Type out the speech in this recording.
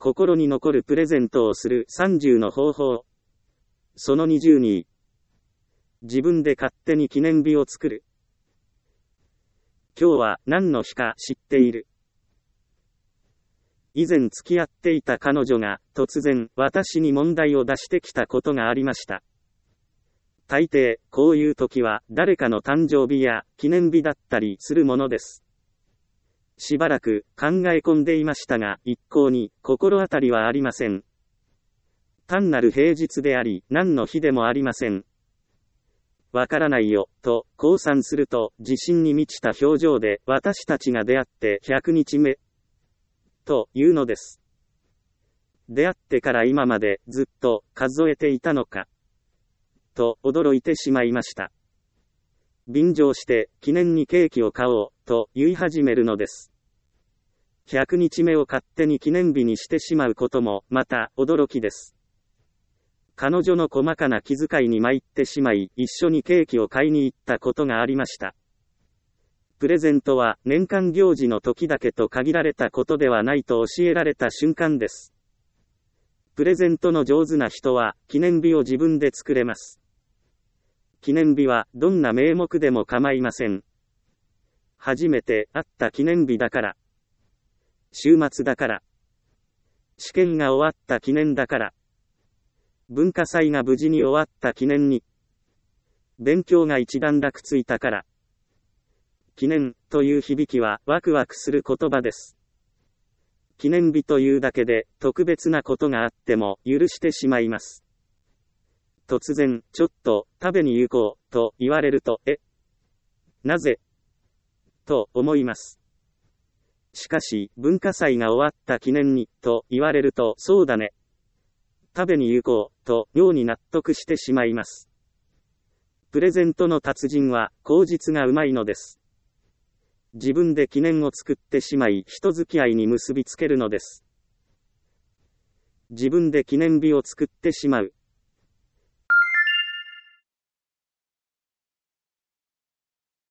心に残るプレゼントをする30の方法。その22。自分で勝手に記念日を作る。今日は何の日か知っている。以前付き合っていた彼女が突然私に問題を出してきたことがありました。大抵こういう時は誰かの誕生日や記念日だったりするものです。しばらく考え込んでいましたが一向に心当たりはありません。単なる平日であり何の日でもありません。わからないよ、と降参すると自信に満ちた表情で私たちが出会って100日目。というのです。出会ってから今までずっと数えていたのか。と驚いてしまいました。便乗して記念にケーキを買おうと言い始めるのです。100日目を勝手に記念日にしてしまうこともまた驚きです。彼女の細かな気遣いに参ってしまい一緒にケーキを買いに行ったことがありました。プレゼントは年間行事の時だけと限られたことではないと教えられた瞬間です。プレゼントの上手な人は記念日を自分で作れます。記念日はどんな名目でも構いません。初めて会った記念日だから。週末だから。試験が終わった記念だから。文化祭が無事に終わった記念に。勉強が一段落ついたから。記念という響きはワクワクする言葉です。記念日というだけで特別なことがあっても許してしまいます。突然、ちょっと食べに行こうと言われると、なぜと思います。しかし、文化祭が終わった記念にと言われると、そうだね。食べに行こうと妙に納得してしまいます。プレゼントの達人は口実がうまいのです。自分で記念を作ってしまい人付き合いに結びつけるのです。自分で記念日を作ってしまう。